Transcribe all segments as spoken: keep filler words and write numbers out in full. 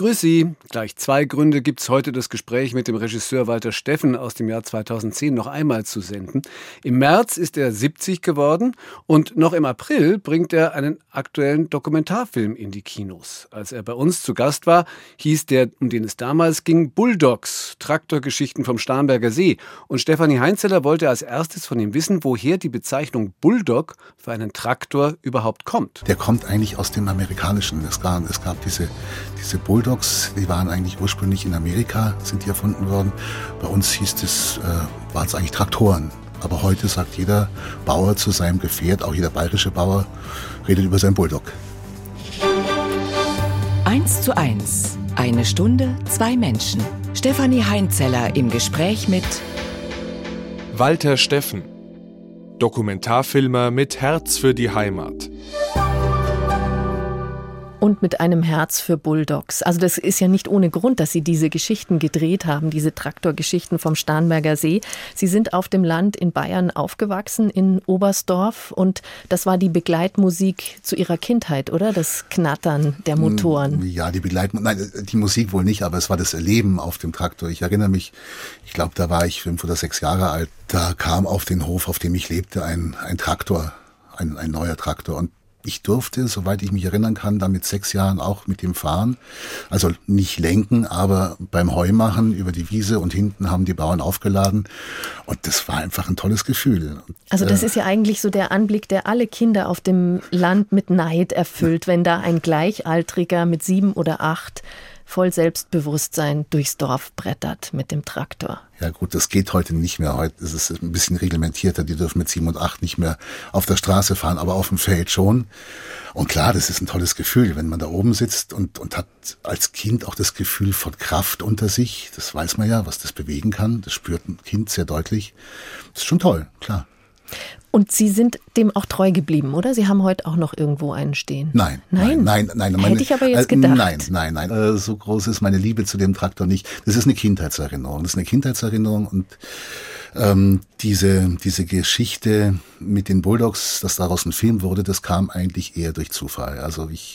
Grüß Sie. Gleich zwei Gründe gibt's heute, das Gespräch mit dem Regisseur Walter Steffen aus dem Jahr zweitausendzehn noch einmal zu senden. Im März ist er siebzig geworden und noch im April bringt er einen aktuellen Dokumentarfilm in die Kinos. Als er bei uns zu Gast war, hieß der, um den es damals ging, Bulldogs, Traktorgeschichten vom Starnberger See. Und Stefanie Heinzeller wollte als erstes von ihm wissen, woher die Bezeichnung Bulldog für einen Traktor überhaupt kommt. Der kommt eigentlich aus dem Amerikanischen. Es gab, es gab diese, diese Bulldogs, die waren eigentlich ursprünglich in Amerika, sind die erfunden worden. Bei uns hieß es, äh, waren es eigentlich Traktoren. Aber heute sagt jeder Bauer zu seinem Gefährt, auch jeder bayerische Bauer, redet über seinen Bulldog. Eins zu eins. Eine Stunde, zwei Menschen. Stefanie Heinzeller im Gespräch mit Walter Steffen, Dokumentarfilmer mit Herz für die Heimat. Und mit einem Herz für Bulldogs. Also das ist ja nicht ohne Grund, dass Sie diese Geschichten gedreht haben, diese Traktorgeschichten vom Starnberger See. Sie sind auf dem Land in Bayern aufgewachsen, in Oberstdorf. Und das war die Begleitmusik zu Ihrer Kindheit, oder? Das Knattern der Motoren. Ja, die Begleitmusik, nein, die Musik wohl nicht, aber es war das Erleben auf dem Traktor. Ich erinnere mich, ich glaube, da war ich fünf oder sechs Jahre alt. Da kam auf den Hof, auf dem ich lebte, ein, ein Traktor, ein, ein neuer Traktor. Und ich durfte, soweit ich mich erinnern kann, da mit sechs Jahren auch mit dem fahren. Also nicht lenken, aber beim Heumachen über die Wiese und hinten haben die Bauern aufgeladen. Und das war einfach ein tolles Gefühl. Also das ist ja eigentlich so der Anblick, der alle Kinder auf dem Land mit Neid erfüllt, wenn da ein Gleichaltriger mit sieben oder acht voll Selbstbewusstsein durchs Dorf brettert mit dem Traktor. Ja gut, das geht heute nicht mehr. Heute ist es ein bisschen reglementierter. Die dürfen mit sieben und acht nicht mehr auf der Straße fahren, aber auf dem Feld schon. Und klar, das ist ein tolles Gefühl, wenn man da oben sitzt und, und hat als Kind auch das Gefühl von Kraft unter sich. Das weiß man ja, was das bewegen kann. Das spürt ein Kind sehr deutlich. Das ist schon toll, klar. Und Sie sind dem auch treu geblieben, oder? Sie haben heute auch noch irgendwo einen stehen. Nein, nein, nein, nein. nein meine, Hätte ich aber jetzt gedacht. Nein, nein, nein. Äh, so groß ist meine Liebe zu dem Traktor nicht. Das ist eine Kindheitserinnerung. Das ist eine Kindheitserinnerung und ähm, diese diese Geschichte mit den Bulldogs, dass daraus ein Film wurde, das kam eigentlich eher durch Zufall. Also ich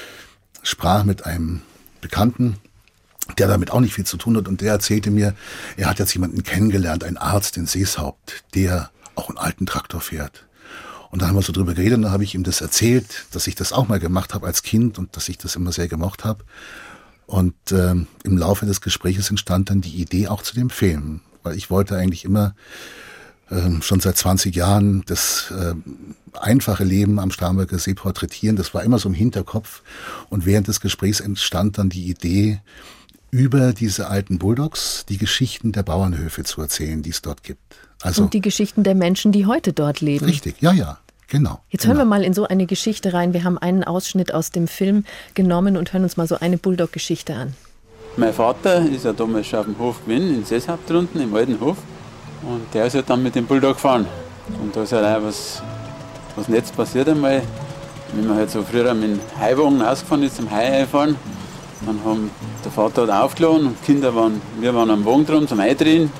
sprach mit einem Bekannten, der damit auch nicht viel zu tun hat, und der erzählte mir, er hat jetzt jemanden kennengelernt, einen Arzt in Seeshaupt, der auch einen alten Traktor fährt. Und dann haben wir so drüber geredet und dann habe ich ihm das erzählt, dass ich das auch mal gemacht habe als Kind und dass ich das immer sehr gemocht habe. Und ähm, im Laufe des Gespräches entstand dann die Idee auch zu dem Film, weil ich wollte eigentlich immer ähm, schon seit zwanzig Jahren das äh, einfache Leben am Starnberger See porträtieren. Das war immer so im Hinterkopf und während des Gesprächs entstand dann die Idee, über diese alten Bulldogs die Geschichten der Bauernhöfe zu erzählen, die es dort gibt. Also, und die Geschichten der Menschen, die heute dort leben. Richtig, ja, ja, genau. Jetzt genau. hören wir mal in so eine Geschichte rein. Wir haben einen Ausschnitt aus dem Film genommen und hören uns mal so eine Bulldog-Geschichte an. Mein Vater ist ja damals schon auf dem Hof gewesen, in Seeshaupt drunten, im alten Hof. Und der ist halt dann mit dem Bulldog gefahren. Und da ist halt auch was, was Nettes passiert einmal. Wenn man halt so früher mit dem Heuwagen ausgefahren ist, zum Heu einfahren, dann haben der Vater hat aufgeladen und die Kinder waren, wir waren am Wagen drum zum Eindrehen.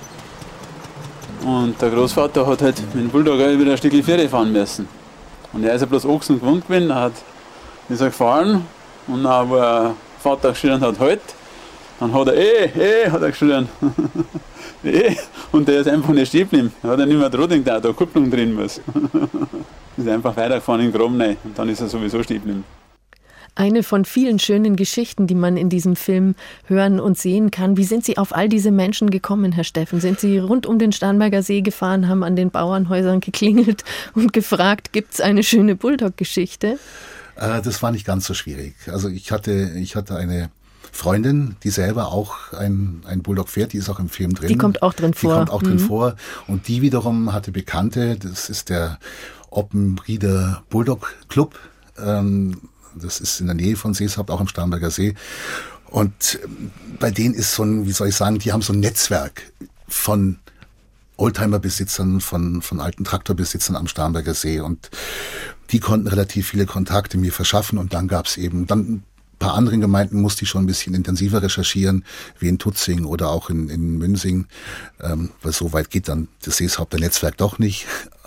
Und der Großvater hat halt mit dem Bulldog wieder ein Stückchen Viere fahren müssen. Und er ist ja bloß Ochsen gewohnt gewesen, dann hat, ist er gefahren und dann, wo der Vater geschrien hat, halt, dann hat er, eh, eh, hat er geschrien. eh, und der ist einfach nicht stehen geblieben. Er hat ja nicht mehr Roding da, da Kupplung drin muss. ist einfach weitergefahren in den Graben rein und dann ist er sowieso stehen geblieben. Eine von vielen schönen Geschichten, die man in diesem Film hören und sehen kann. Wie sind Sie auf all diese Menschen gekommen, Herr Steffen? Sind Sie rund um den Starnberger See gefahren, haben an den Bauernhäusern geklingelt und gefragt, gibt es eine schöne Bulldog-Geschichte? Äh, das war nicht ganz so schwierig. Also ich hatte, ich hatte eine Freundin, die selber auch ein, ein Bulldog fährt, die ist auch im Film drin. Die kommt auch drin die vor. Die kommt auch drin mhm. vor. Und die wiederum hatte Bekannte, das ist der Oppenrieder Bulldog Club, ähm, das ist in der Nähe von Seeshaupt, auch am Starnberger See. Und bei denen ist so ein, wie soll ich sagen, die haben so ein Netzwerk von Oldtimer-Besitzern, von, von alten Traktorbesitzern am Starnberger See. Und die konnten relativ viele Kontakte mir verschaffen. Und dann gab es eben, dann ein paar anderen Gemeinden musste ich schon ein bisschen intensiver recherchieren, wie in Tutzing oder auch in, in Münsing. Ähm, weil so weit geht dann das Seeshaupter Netzwerk doch nicht.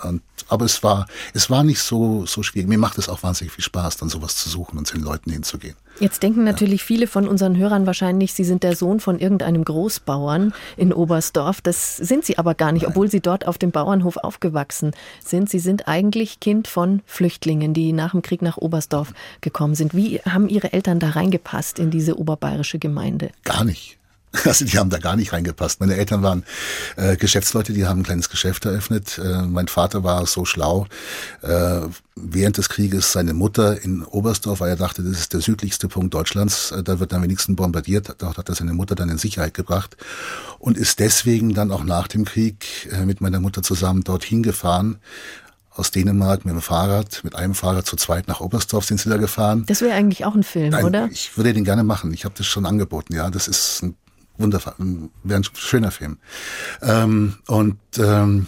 Und, aber es war, es war nicht so, so schwierig. Mir macht es auch wahnsinnig viel Spaß, dann sowas zu suchen und zu den Leuten hinzugehen. Jetzt denken natürlich ja. viele von unseren Hörern wahrscheinlich, Sie sind der Sohn von irgendeinem Großbauern in Oberstdorf. Das sind Sie aber gar nicht, Nein. obwohl Sie dort auf dem Bauernhof aufgewachsen sind. Sie sind eigentlich Kind von Flüchtlingen, die nach dem Krieg nach Oberstdorf gekommen sind. Wie haben Ihre Eltern da reingepasst in diese oberbayerische Gemeinde? Gar nicht. Also die haben da gar nicht reingepasst. Meine Eltern waren äh, Geschäftsleute, die haben ein kleines Geschäft eröffnet. Äh, mein Vater war so schlau, äh, während des Krieges seine Mutter in Oberstdorf, weil er dachte, das ist der südlichste Punkt Deutschlands, äh, da wird am wenigsten bombardiert. Dort hat er seine Mutter dann in Sicherheit gebracht und ist deswegen dann auch nach dem Krieg äh, mit meiner Mutter zusammen dorthin gefahren. Aus Dänemark mit dem Fahrrad, mit einem Fahrrad zu zweit nach Oberstdorf sind sie da gefahren. Das wäre eigentlich auch ein Film, Nein, oder? Ich würde den gerne machen. Ich habe das schon angeboten. Ja, das ist ein wunderbar, wäre ein schöner Film. Ähm, und ähm,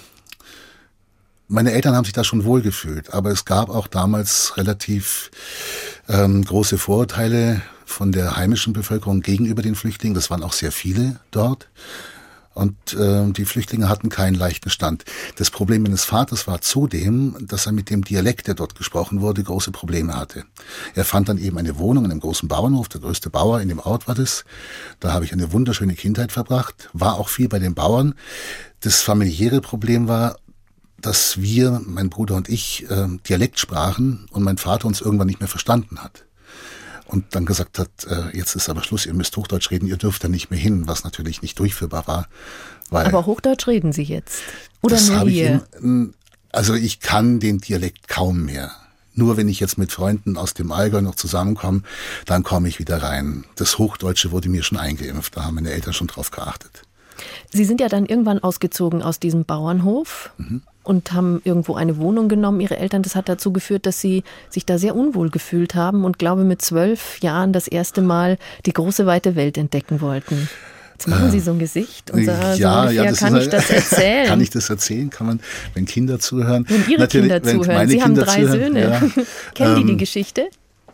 meine Eltern haben sich da schon wohl gefühlt, aber es gab auch damals relativ ähm, große Vorurteile von der heimischen Bevölkerung gegenüber den Flüchtlingen. Das waren auch sehr viele dort. Und äh, die Flüchtlinge hatten keinen leichten Stand. Das Problem meines Vaters war zudem, dass er mit dem Dialekt, der dort gesprochen wurde, große Probleme hatte. Er fand dann eben eine Wohnung in einem großen Bauernhof, der größte Bauer in dem Ort war das. Da habe ich eine wunderschöne Kindheit verbracht, war auch viel bei den Bauern. Das familiäre Problem war, dass wir, mein Bruder und ich, äh, Dialekt sprachen und mein Vater uns irgendwann nicht mehr verstanden hat. Und dann gesagt hat, äh, jetzt ist aber Schluss, ihr müsst Hochdeutsch reden, ihr dürft da nicht mehr hin, was natürlich nicht durchführbar war. Weil aber Hochdeutsch reden Sie jetzt? Oder das nur habe hier? Ich in, also ich kann den Dialekt kaum mehr. Nur wenn ich jetzt mit Freunden aus dem Allgäu noch zusammenkomme, dann komme ich wieder rein. Das Hochdeutsche wurde mir schon eingeimpft, da haben meine Eltern schon drauf geachtet. Sie sind ja dann irgendwann ausgezogen aus diesem Bauernhof. Mhm. Und haben irgendwo eine Wohnung genommen, Ihre Eltern. Das hat dazu geführt, dass Sie sich da sehr unwohl gefühlt haben und glaube mit zwölf Jahren das erste Mal die große weite Welt entdecken wollten. Jetzt machen äh, Sie so ein Gesicht und sagen, ja, so ungefähr, ja, das kann ist, ich das erzählen? Kann ich das erzählen? Kann man, wenn Kinder zuhören? Wenn Ihre Natürlich, Kinder wenn zuhören. Sie Kinder haben drei zuhören, Söhne. Ja. Kennen ähm, die die Geschichte?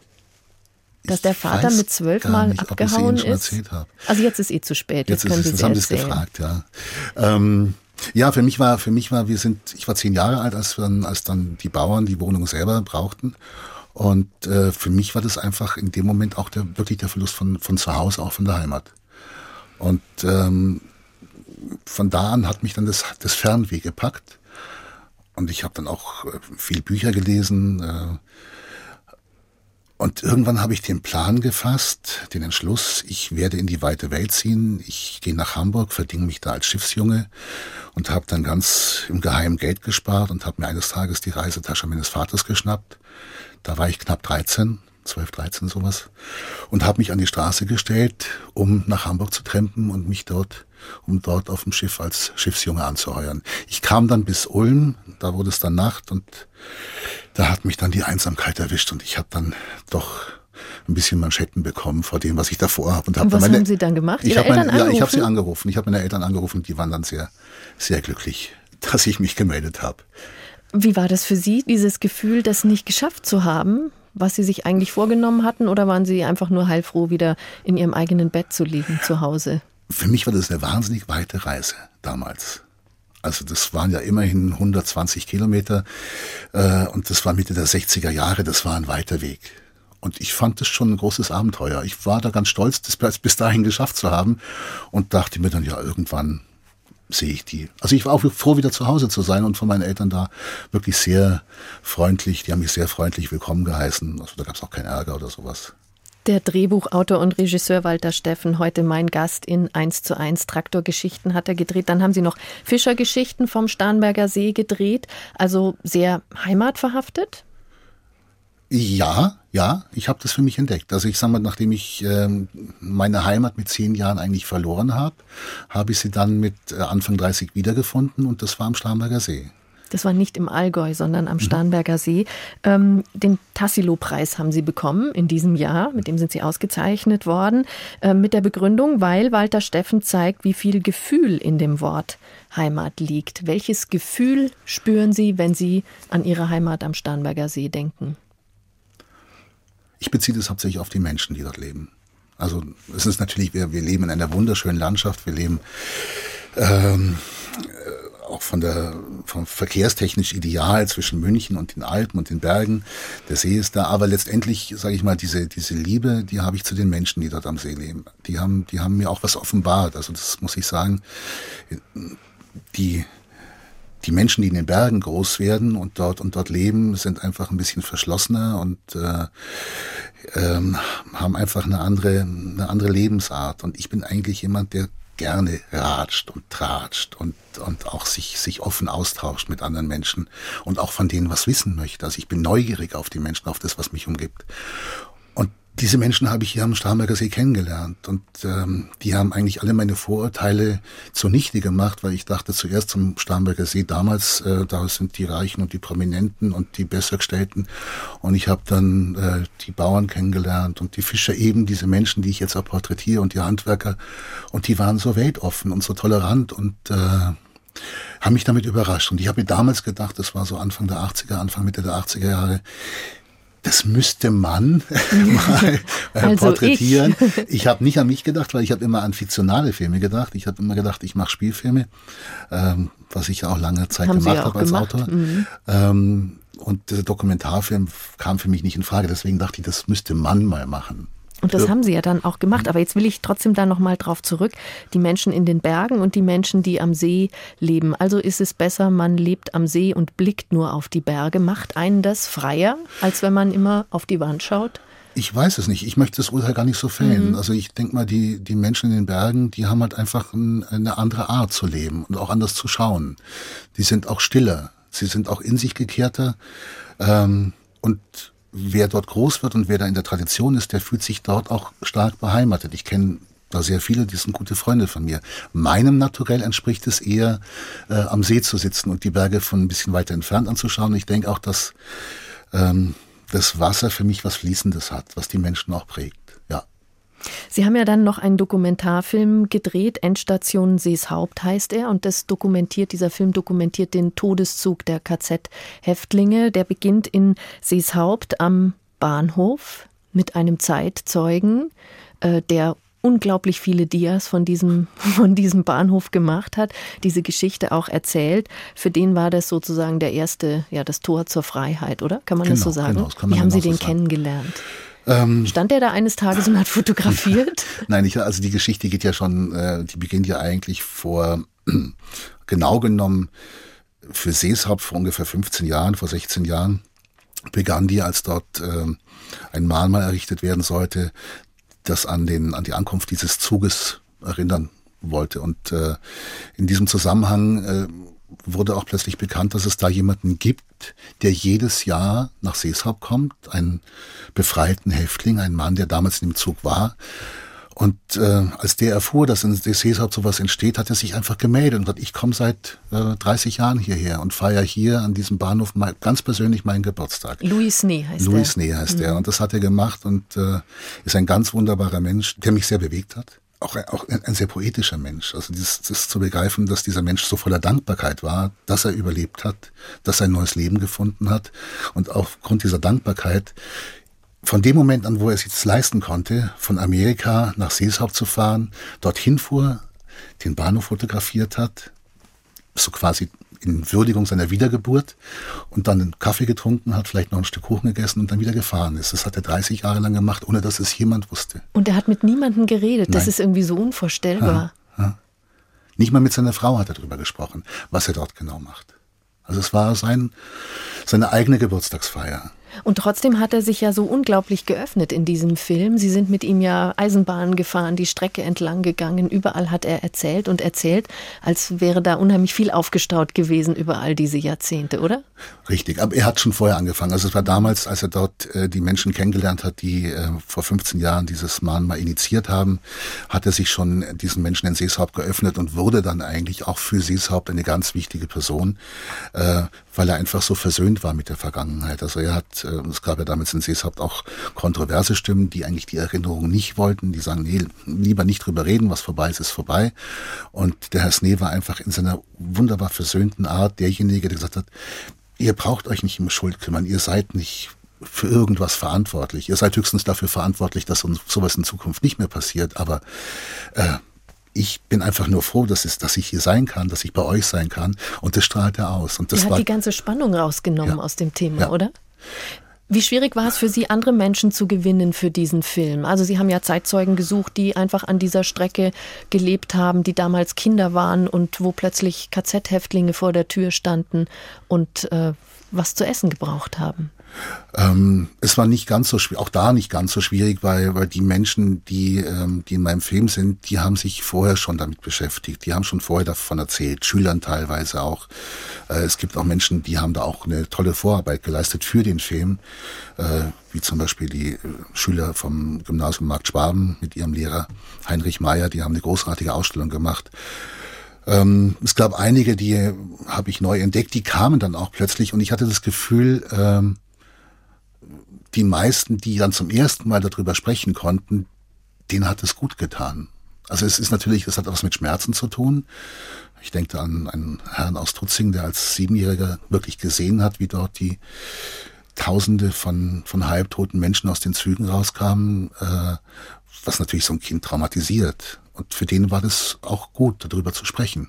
Dass der Vater mit zwölf Mal nicht, abgehauen ob ich ist? Erzählt habe. Also jetzt ist eh zu spät. Jetzt, jetzt können ist es, Sie das haben Sie erzählen. es gefragt, ja. Ähm, Ja, für mich war, für mich war, wir sind, ich war zehn Jahre alt, als dann, als dann die Bauern die Wohnung selber brauchten. Und äh, für mich war das einfach in dem Moment auch der, wirklich der Verlust von, von zu Hause, auch von der Heimat. Und ähm, von da an hat mich dann das, das Fernweh gepackt. Und ich habe dann auch äh, viel Bücher gelesen. Äh, Und irgendwann habe ich den Plan gefasst, den Entschluss, ich werde in die weite Welt ziehen. Ich gehe nach Hamburg, verdiene mich da als Schiffsjunge und habe dann ganz im Geheimen Geld gespart und habe mir eines Tages die Reisetasche meines Vaters geschnappt. Da war ich knapp dreizehn, zwölf, dreizehn sowas und habe mich an die Straße gestellt, um nach Hamburg zu trampen und mich dort, um dort auf dem Schiff als Schiffsjunge anzuheuern. Ich kam dann bis Ulm, da wurde es dann Nacht und da hat mich dann die Einsamkeit erwischt und ich habe dann doch ein bisschen Manschetten bekommen vor dem, was ich davor habe. Und, hab und was meine, haben Sie dann gemacht? Ich Ihre habe meine, Eltern ja, angerufen? ich habe sie angerufen. Ich habe meine Eltern angerufen, die waren dann sehr, sehr glücklich, dass ich mich gemeldet habe. Wie war das für Sie, dieses Gefühl, das nicht geschafft zu haben, was Sie sich eigentlich vorgenommen hatten? Oder waren Sie einfach nur heilfroh, wieder in Ihrem eigenen Bett zu liegen zu Hause? Für mich war das eine wahnsinnig weite Reise damals. Also das waren ja immerhin hundertzwanzig Kilometer äh, und das war Mitte der sechziger Jahre, das war ein weiter Weg. Und ich fand das schon ein großes Abenteuer. Ich war da ganz stolz, das bis dahin geschafft zu haben und dachte mir dann, ja, irgendwann sehe ich die. Also ich war auch froh, wieder zu Hause zu sein und von meinen Eltern da wirklich sehr freundlich, die haben mich sehr freundlich willkommen geheißen. Also da gab es auch keinen Ärger oder sowas. Der Drehbuchautor und Regisseur Walter Steffen, heute mein Gast in eins zu eins. Traktorgeschichten hat er gedreht. Dann haben Sie noch Fischergeschichten vom Starnberger See gedreht. Also sehr heimatverhaftet? Ja, ja, ich habe das für mich entdeckt. Also ich sage mal, nachdem ich ähm, meine Heimat mit zehn Jahren eigentlich verloren habe, habe ich sie dann mit äh, Anfang dreißig wiedergefunden und das war am Starnberger See. Das war nicht im Allgäu, sondern am Starnberger See. Ähm, den Tassilo-Preis haben Sie bekommen in diesem Jahr, mit dem sind Sie ausgezeichnet worden, äh, mit der Begründung, weil Walter Steffen zeigt, wie viel Gefühl in dem Wort Heimat liegt. Welches Gefühl spüren Sie, wenn Sie an Ihre Heimat am Starnberger See denken? Ich beziehe das hauptsächlich auf die Menschen, die dort leben. Also es ist natürlich, wir, wir leben in einer wunderschönen Landschaft, wir leben ähm, auch von der, vom verkehrstechnisch ideal zwischen München und den Alpen und den Bergen. Der See ist da, aber letztendlich, sage ich mal, diese, diese Liebe, die habe ich zu den Menschen, die dort am See leben. Die haben, die haben mir auch was offenbart. Also das muss ich sagen, die, die Menschen, die in den Bergen groß werden und dort und dort leben, sind einfach ein bisschen verschlossener und äh, ähm, haben einfach eine andere, eine andere Lebensart. Und ich bin eigentlich jemand, der gerne ratscht und tratscht und, und auch sich, sich offen austauscht mit anderen Menschen und auch von denen was wissen möchte. Also ich bin neugierig auf die Menschen, auf das, was mich umgibt. Und diese Menschen habe ich hier am Starnberger See kennengelernt und ähm, die haben eigentlich alle meine Vorurteile zunichte gemacht, weil ich dachte zuerst zum Starnberger See damals, äh, da sind die Reichen und die Prominenten und die Bessergestellten und ich habe dann äh, die Bauern kennengelernt und die Fischer, eben diese Menschen, die ich jetzt auch porträtiere und die Handwerker und die waren so weltoffen und so tolerant und äh, haben mich damit überrascht und ich habe mir damals gedacht, das war so Anfang der achtziger, Anfang Mitte der achtziger Jahre, das müsste man mal äh, also porträtieren. Ich, ich habe nicht an mich gedacht, weil ich habe immer an fiktionale Filme gedacht. Ich habe immer gedacht, ich mache Spielfilme, ähm, was ich ja auch lange Zeit Haben gemacht habe als gemacht? Autor. Mhm. Ähm, und dieser Dokumentarfilm kam für mich nicht in Frage. Deswegen dachte ich, das müsste man mal machen. Und das haben Sie ja dann auch gemacht. Aber jetzt will ich trotzdem da nochmal drauf zurück. Die Menschen in den Bergen und die Menschen, die am See leben. Also ist es besser, man lebt am See und blickt nur auf die Berge. Macht einen das freier, als wenn man immer auf die Wand schaut? Ich weiß es nicht. Ich möchte das Urteil gar nicht so fällen. Mhm. Also ich denke mal, die, die Menschen in den Bergen, die haben halt einfach ein, eine andere Art zu leben und auch anders zu schauen. Die sind auch stiller. Sie sind auch in sich gekehrter. Ähm, und wer dort groß wird und wer da in der Tradition ist, der fühlt sich dort auch stark beheimatet. Ich kenne da sehr viele, die sind gute Freunde von mir. Meinem Naturell entspricht es eher, äh, am See zu sitzen und die Berge von ein bisschen weiter entfernt anzuschauen. Ich denke auch, dass ähm, das Wasser für mich was Fließendes hat, was die Menschen auch prägt. Ja. Sie haben ja dann noch einen Dokumentarfilm gedreht, Endstation Seeshaupt heißt er, und das dokumentiert, dieser Film dokumentiert den Todeszug der K Z-Häftlinge. Der beginnt in Seeshaupt am Bahnhof mit einem Zeitzeugen, äh, der unglaublich viele Dias von diesem, von diesem Bahnhof gemacht hat, diese Geschichte auch erzählt. Für den war das sozusagen der erste, ja, das Tor zur Freiheit, oder? Kann man genau, das so sagen? Genau, das kann man Wie haben genau Sie den so sagen. kennengelernt? Ähm, Stand er da eines Tages und hat fotografiert? Nein, ich, also die Geschichte geht ja schon, äh, die beginnt ja eigentlich vor, genau genommen, für Seeshaupt vor ungefähr fünfzehn Jahren, vor sechzehn Jahren, begann die, als dort äh, ein Mahnmal errichtet werden sollte, das an den an die Ankunft dieses Zuges erinnern wollte. Und äh, in diesem Zusammenhang äh, wurde auch plötzlich bekannt, dass es da jemanden gibt, der jedes Jahr nach Seeshaupt kommt, einen befreiten Häftling, einen Mann, der damals in dem Zug war. Und äh, als der erfuhr, dass in Seeshaupt sowas entsteht, hat er sich einfach gemeldet und sagt, ich komme seit äh, dreißig Jahren hierher und feiere hier an diesem Bahnhof mal, ganz persönlich meinen Geburtstag. Louis Snee heißt Louis er. Snee heißt mhm. er. Und das hat er gemacht und äh, ist ein ganz wunderbarer Mensch, der mich sehr bewegt hat. Auch, auch ein, ein sehr poetischer Mensch. Also dieses, das zu begreifen, dass dieser Mensch so voller Dankbarkeit war, dass er überlebt hat, dass er ein neues Leben gefunden hat. Und aufgrund dieser Dankbarkeit, von dem Moment an, wo er es jetzt leisten konnte, von Amerika nach Seeshaupt zu fahren, dorthin fuhr, den Bahnhof fotografiert hat, so quasi in Würdigung seiner Wiedergeburt und dann einen Kaffee getrunken hat, vielleicht noch ein Stück Kuchen gegessen und dann wieder gefahren ist. Das hat er dreißig Jahre lang gemacht, ohne dass es jemand wusste. Und er hat mit niemandem geredet. Nein. Das ist irgendwie so unvorstellbar. Ja, ja. Nicht mal mit seiner Frau hat er darüber gesprochen, was er dort genau macht. Also es war sein, seine eigene Geburtstagsfeier. Und trotzdem hat er sich ja so unglaublich geöffnet in diesem Film. Sie sind mit ihm ja Eisenbahn gefahren, die Strecke entlang gegangen. Überall hat er erzählt und erzählt, als wäre da unheimlich viel aufgestaut gewesen über all diese Jahrzehnte, oder? Richtig, aber er hat schon vorher angefangen. Also es war damals, als er dort äh, die Menschen kennengelernt hat, die äh, vor fünfzehn Jahren dieses Mahnmal initiiert haben, hat er sich schon diesen Menschen in Seeshaupt geöffnet und wurde dann eigentlich auch für Seeshaupt eine ganz wichtige Person, äh, weil er einfach so versöhnt war mit der Vergangenheit. Also er hat, äh, es gab ja damals in Seeshaupt auch kontroverse Stimmen, die eigentlich die Erinnerung nicht wollten, die sagen, nee, lieber nicht drüber reden, was vorbei ist, ist vorbei. Und der Herr Snee war einfach in seiner wunderbar versöhnten Art derjenige, der gesagt hat, ihr braucht euch nicht um Schuld kümmern, ihr seid nicht für irgendwas verantwortlich. Ihr seid höchstens dafür verantwortlich, dass uns sowas in Zukunft nicht mehr passiert, aber äh, ich bin einfach nur froh, dass, es, dass ich hier sein kann, dass ich bei euch sein kann. Und das strahlt er aus. Und das er hat war, die ganze Spannung rausgenommen ja. aus dem Thema, ja. oder? Wie schwierig war es für Sie, andere Menschen zu gewinnen für diesen Film? Also Sie haben ja Zeitzeugen gesucht, die einfach an dieser Strecke gelebt haben, die damals Kinder waren und wo plötzlich K Z-Häftlinge vor der Tür standen und äh, was zu essen gebraucht haben. Ähm, es war nicht ganz so schwierig, auch da nicht ganz so schwierig, weil, weil die Menschen, die, ähm, die in meinem Film sind, die haben sich vorher schon damit beschäftigt. Die haben schon vorher davon erzählt, Schülern teilweise auch. Äh, es gibt auch Menschen, die haben da auch eine tolle Vorarbeit geleistet für den Film, äh, wie zum Beispiel die äh, Schüler vom Gymnasium Markt Schwaben mit ihrem Lehrer Heinrich Meyer, die haben eine großartige Ausstellung gemacht. Ähm, es gab einige, die habe ich neu entdeckt, die kamen dann auch plötzlich und ich hatte das Gefühl, ähm, die meisten, die dann zum ersten Mal darüber sprechen konnten, denen hat es gut getan. Also es ist natürlich, es hat was mit Schmerzen zu tun. Ich denke an einen Herrn aus Tutzing, der als Siebenjähriger wirklich gesehen hat, wie dort die Tausende von, von halbtoten Menschen aus den Zügen rauskamen, äh, was natürlich so ein Kind traumatisiert. Und für den war das auch gut, darüber zu sprechen.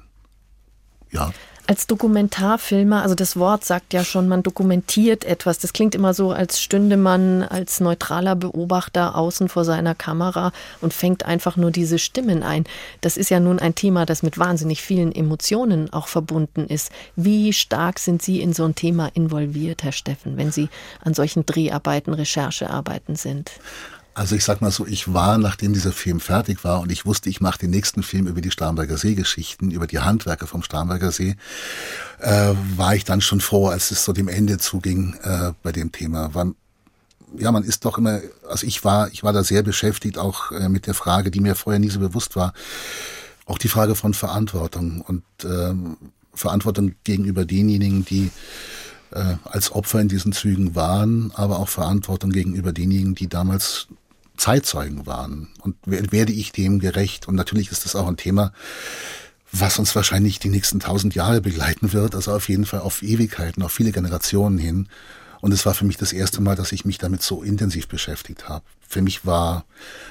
Ja. Als Dokumentarfilmer, also das Wort sagt ja schon, man dokumentiert etwas. Das klingt immer so, als stünde man als neutraler Beobachter außen vor seiner Kamera und fängt einfach nur diese Stimmen ein. Das ist ja nun ein Thema, das mit wahnsinnig vielen Emotionen auch verbunden ist. Wie stark sind Sie in so ein Thema involviert, Herr Steffen, wenn Sie an solchen Dreharbeiten, Recherchearbeiten sind? Also ich sag mal so, ich war, nachdem dieser Film fertig war und ich wusste, ich mache den nächsten Film über die Starnberger See-Geschichten, über die Handwerker vom Starnberger See, äh, war ich dann schon froh, als es so dem Ende zuging äh, bei dem Thema. War, ja, man ist doch immer, also ich war, ich war da sehr beschäftigt, auch äh, mit der Frage, die mir vorher nie so bewusst war, auch die Frage von Verantwortung und äh, Verantwortung gegenüber denjenigen, die äh, als Opfer in diesen Zügen waren, aber auch Verantwortung gegenüber denjenigen, die damals Zeitzeugen waren. Und werde ich dem gerecht? Und natürlich ist das auch ein Thema, was uns wahrscheinlich die nächsten tausend Jahre begleiten wird, also auf jeden Fall auf Ewigkeiten, auf viele Generationen hin. Und es war für mich das erste Mal, dass ich mich damit so intensiv beschäftigt habe. Für mich war,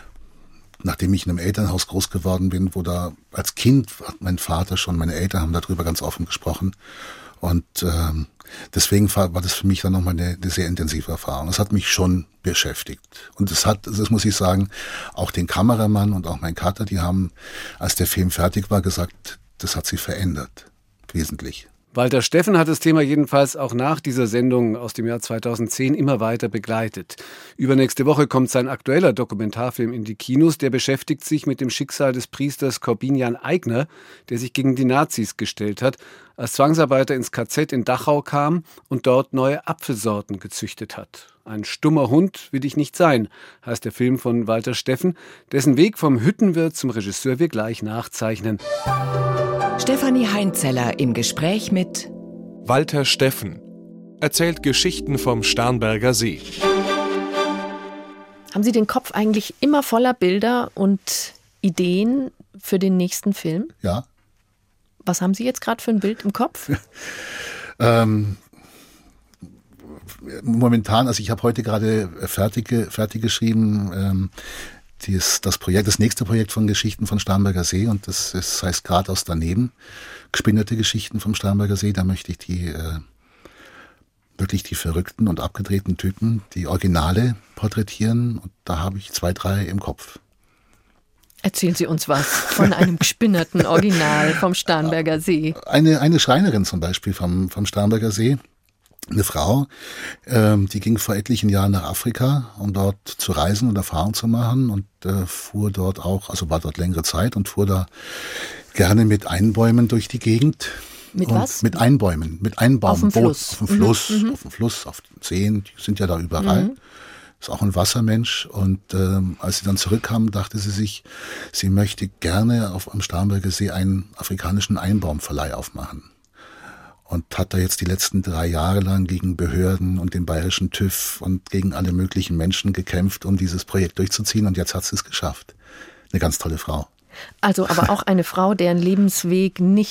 nachdem ich in einem Elternhaus groß geworden bin, wo da als Kind hat mein Vater schon, meine Eltern haben darüber ganz offen gesprochen. Und ähm, deswegen war, war das für mich dann nochmal eine, eine sehr intensive Erfahrung. Es hat mich schon beschäftigt. Und es hat, das muss ich sagen, auch den Kameramann und auch mein Cutter, die haben, als der Film fertig war, gesagt, das hat sie verändert. Wesentlich. Walter Steffen hat das Thema jedenfalls auch nach dieser Sendung aus dem Jahr zweitausendzehn immer weiter begleitet. Übernächste Woche kommt sein aktueller Dokumentarfilm in die Kinos. Der beschäftigt sich mit dem Schicksal des Priesters Korbinian Aigner, der sich gegen die Nazis gestellt hat, als Zwangsarbeiter ins K Z in Dachau kam und dort neue Apfelsorten gezüchtet hat. Ein stummer Hund will ich nicht sein, heißt der Film von Walter Steffen, dessen Weg vom Hüttenwirt zum Regisseur wir gleich nachzeichnen. Stefanie Heinzeller im Gespräch mit Walter Steffen erzählt Geschichten vom Starnberger See. Haben Sie den Kopf eigentlich immer voller Bilder und Ideen für den nächsten Film? Ja. Was haben Sie jetzt gerade für ein Bild im Kopf? ähm, momentan, also ich habe heute gerade fertig, fertig geschrieben, ähm, dies, das Projekt, das nächste Projekt von Geschichten von Starnberger See, und das, das heißt Gradhaus daneben, gespinnerte Geschichten vom Starnberger See. Da möchte ich die äh, wirklich die verrückten und abgedrehten Typen, die Originale porträtieren, und da habe ich zwei, drei im Kopf. Erzählen Sie uns was von einem gespinnerten Original vom Starnberger See. Eine, eine Schreinerin zum Beispiel vom, vom Starnberger See. Eine Frau, ähm, die ging vor etlichen Jahren nach Afrika, um dort zu reisen und Erfahrung zu machen, und äh, fuhr dort auch, also war dort längere Zeit und fuhr da gerne mit Einbäumen durch die Gegend. Mit und was? Mit Einbäumen, mit Einbaumboot. Auf dem Fluss. Auf dem Fluss, mhm. auf dem Fluss, auf den Seen, die sind ja da überall. Mhm. Ist auch ein Wassermensch, und ähm, als sie dann zurückkam, dachte sie sich, sie möchte gerne auf am Starnberger See einen afrikanischen Einbaumverleih aufmachen. Und hat da jetzt die letzten drei Jahre lang gegen Behörden und den bayerischen TÜV und gegen alle möglichen Menschen gekämpft, um dieses Projekt durchzuziehen. Und jetzt hat sie es geschafft. Eine ganz tolle Frau. Also aber auch eine Frau, deren Lebensweg nicht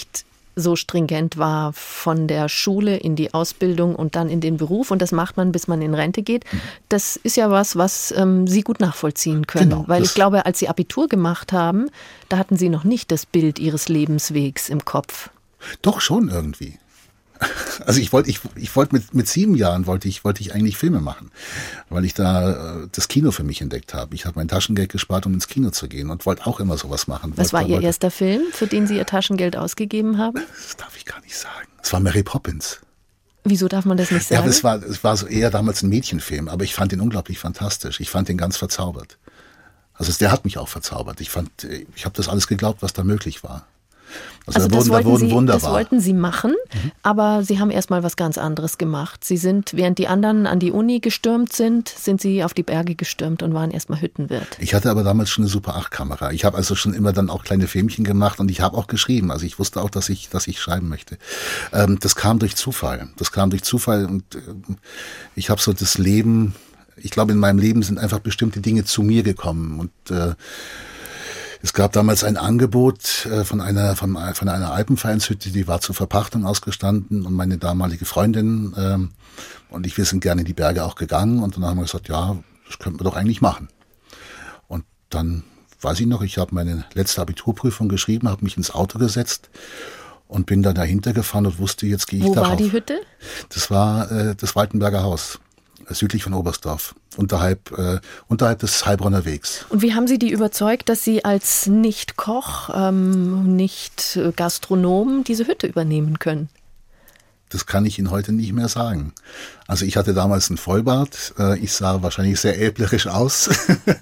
so stringent war, von der Schule in die Ausbildung und dann in den Beruf. Und das macht man, bis man in Rente geht. Das ist ja was, was ähm, Sie gut nachvollziehen können. Genau, weil ich glaube, als Sie Abitur gemacht haben, da hatten Sie noch nicht das Bild Ihres Lebenswegs im Kopf. Doch schon irgendwie. Also ich wollte, ich, ich wollte mit, mit sieben Jahren wollte ich, wollte ich eigentlich Filme machen, weil ich da äh, das Kino für mich entdeckt habe. Ich habe mein Taschengeld gespart, um ins Kino zu gehen und wollte auch immer sowas machen. Was war wollte, Ihr wollte, erster Film, für den Sie Ihr Taschengeld ausgegeben haben? Das darf ich gar nicht sagen. Es war Mary Poppins. Wieso darf man das nicht sagen? Ja, es war, es war so eher damals ein Mädchenfilm, aber ich fand ihn unglaublich fantastisch. Ich fand ihn ganz verzaubert. Also der hat mich auch verzaubert. Ich fand, ich habe das alles geglaubt, was da möglich war. Also, Also da das, wurden, da wollten wurden Sie, Wunder das wahr. wollten Sie machen, mhm. aber Sie haben erst mal was ganz anderes gemacht. Sie sind, während die anderen an die Uni gestürmt sind, sind Sie auf die Berge gestürmt und waren erst mal Hüttenwirt. Ich hatte aber damals schon eine Super acht Kamera. Ich habe also schon immer dann auch kleine Filmchen gemacht und ich habe auch geschrieben. Also ich wusste auch, dass ich, dass ich schreiben möchte. Ähm, das kam durch Zufall. Das kam durch Zufall und äh, ich habe so das Leben, ich glaube in meinem Leben sind einfach bestimmte Dinge zu mir gekommen und äh, es gab damals ein Angebot äh, von einer von, von einer Alpenvereinshütte, die war zur Verpachtung ausgestanden und meine damalige Freundin ähm, und ich, wir sind gerne in die Berge auch gegangen und dann haben wir gesagt, ja, das könnten wir doch eigentlich machen. Und dann weiß ich noch, ich habe meine letzte Abiturprüfung geschrieben, habe mich ins Auto gesetzt und bin dann dahinter gefahren und wusste, jetzt gehe ich Wo darauf. war die Hütte? Das war äh, das Waltenberger Haus, südlich von Oberstdorf, unterhalb, äh, unterhalb des Heilbronner Wegs. Und wie haben Sie die überzeugt, dass Sie als Nicht-Koch, ähm, Nicht-Gastronom diese Hütte übernehmen können? Das kann ich Ihnen heute nicht mehr sagen. Also ich hatte damals einen Vollbart, äh, ich sah wahrscheinlich sehr älplerisch aus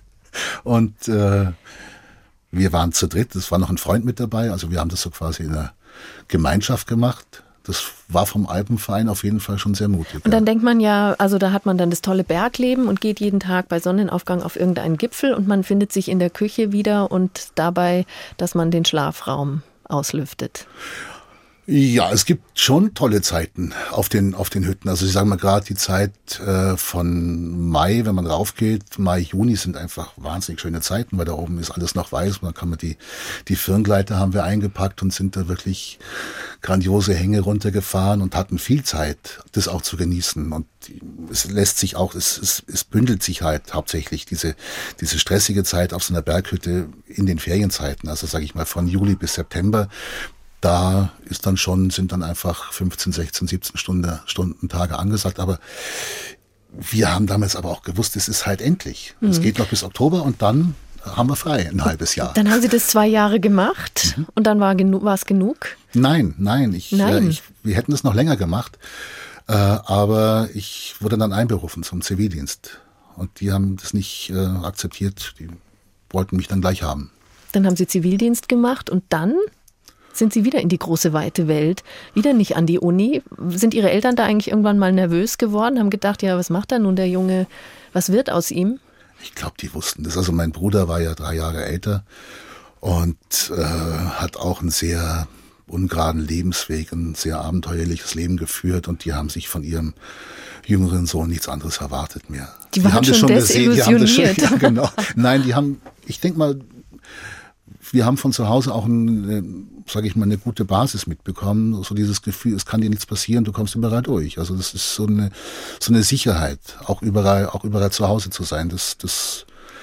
und äh, wir waren zu dritt, es war noch ein Freund mit dabei, also wir haben das so quasi in einer Gemeinschaft gemacht. Das war vom Alpenverein auf jeden Fall schon sehr mutig. Und dann denkt man ja, also da hat man dann das tolle Bergleben und geht jeden Tag bei Sonnenaufgang auf irgendeinen Gipfel und man findet sich in der Küche wieder und dabei, dass man den Schlafraum auslüftet. Ja, es gibt schon tolle Zeiten auf den auf den Hütten. Also ich sage mal gerade die Zeit äh, von Mai, wenn man raufgeht, Mai, Juni sind einfach wahnsinnig schöne Zeiten, weil da oben ist alles noch weiß. Und dann kann man die die Firngleiter haben wir eingepackt und sind da wirklich grandiose Hänge runtergefahren und hatten viel Zeit, das auch zu genießen. Und es lässt sich auch, es, es, es bündelt sich halt hauptsächlich diese diese stressige Zeit auf so einer Berghütte in den Ferienzeiten. Also sage ich mal von Juli bis September. Da ist dann schon, sind dann einfach fünfzehn, sechzehn, siebzehn Stunden, Stunden Tage angesagt. Aber wir haben damals aber auch gewusst, es ist halt endlich. Mhm. Es geht noch bis Oktober und dann haben wir frei, ein halbes Jahr. Dann haben Sie das zwei Jahre gemacht mhm. und dann war genu- war es genug? Nein, nein, ich, nein. Äh, ich, wir hätten es noch länger gemacht. Äh, aber ich wurde dann einberufen zum Zivildienst. Und die haben das nicht äh, akzeptiert. Die wollten mich dann gleich haben. Dann haben Sie Zivildienst gemacht und dann sind Sie wieder in die große, weite Welt, wieder nicht an die Uni. Sind Ihre Eltern da eigentlich irgendwann mal nervös geworden, haben gedacht, ja, was macht da nun der Junge, was wird aus ihm? Ich glaube, die wussten das. Also mein Bruder war ja drei Jahre älter und äh, hat auch einen sehr ungeraden Lebensweg, ein sehr abenteuerliches Leben geführt und die haben sich von ihrem jüngeren Sohn nichts anderes erwartet mehr. Die waren die haben schon das schon gesehen, die haben das schon, desillusioniert. ja, genau. Nein, die haben, ich denke mal, wir haben von zu Hause auch, eine, sage ich mal, eine gute Basis mitbekommen. So dieses Gefühl, es kann dir nichts passieren, du kommst überall durch. Also das ist so eine so eine Sicherheit, auch überall, auch überall zu Hause zu sein. Das, das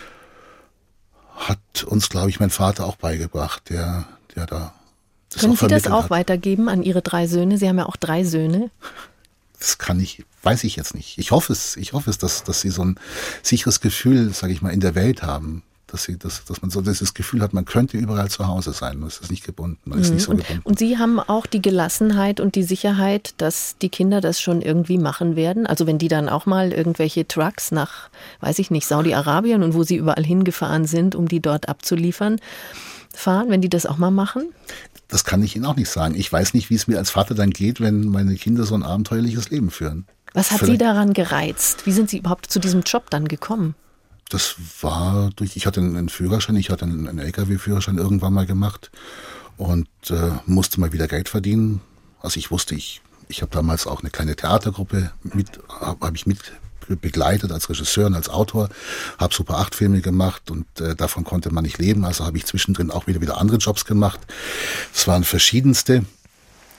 hat uns, glaube ich, mein Vater auch beigebracht, der, der da. Das Können auch Sie das auch hat. weitergeben an Ihre drei Söhne? Sie haben ja auch drei Söhne. Das kann ich, weiß ich jetzt nicht. Ich hoffe es, ich hoffe es, dass, dass sie so ein sicheres Gefühl, sage ich mal, in der Welt haben. Dass, sie, dass, dass man so dieses Gefühl hat, man könnte überall zu Hause sein. Man ist nicht gebunden, man ist nicht so und, gebunden. Und Sie haben auch die Gelassenheit und die Sicherheit, dass die Kinder das schon irgendwie machen werden? Also wenn die dann auch mal irgendwelche Trucks nach, weiß ich nicht, Saudi-Arabien und wo sie überall hingefahren sind, um die dort abzuliefern, fahren, wenn die das auch mal machen? Das kann ich Ihnen auch nicht sagen. Ich weiß nicht, wie es mir als Vater dann geht, wenn meine Kinder so ein abenteuerliches Leben führen. Was hat Vielleicht. Sie daran gereizt? Wie sind Sie überhaupt zu diesem Job dann gekommen? Das war durch, ich hatte einen Führerschein, ich hatte einen L K W-Führerschein irgendwann mal gemacht und äh, musste mal wieder Geld verdienen. Also ich wusste, ich, ich habe damals auch eine kleine Theatergruppe mit, habe hab ich mit begleitet als Regisseur und als Autor, habe Super acht Filme gemacht und äh, davon konnte man nicht leben, also habe ich zwischendrin auch wieder wieder andere Jobs gemacht. Es waren verschiedenste